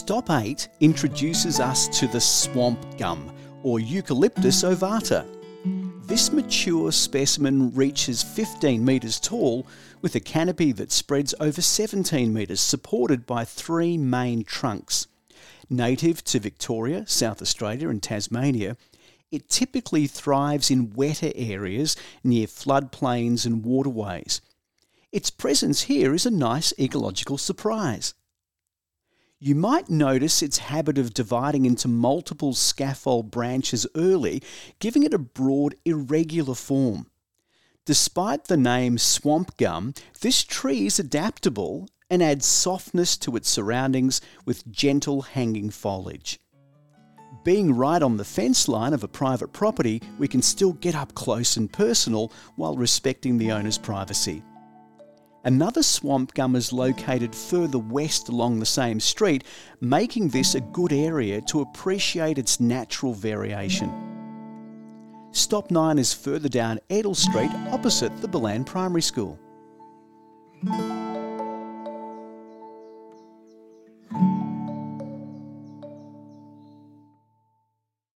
Stop 8 introduces us to the swamp gum, or Eucalyptus ovata. This mature specimen reaches 15 metres tall, with a canopy that spreads over 17 metres, supported by 3 main trunks. Native to Victoria, South Australia and Tasmania, it typically thrives in wetter areas near floodplains and waterways. Its presence here is a nice ecological surprise. You might notice its habit of dividing into multiple scaffold branches early, giving it a broad, irregular form. Despite the name swamp gum, this tree is adaptable and adds softness to its surroundings with gentle hanging foliage. Being right on the fence line of a private property, we can still get up close and personal while respecting the owner's privacy. Another swamp gum is located further west along the same street, making this a good area to appreciate its natural variation. Stop 9 is further down Edel Street opposite the Ballan Primary School.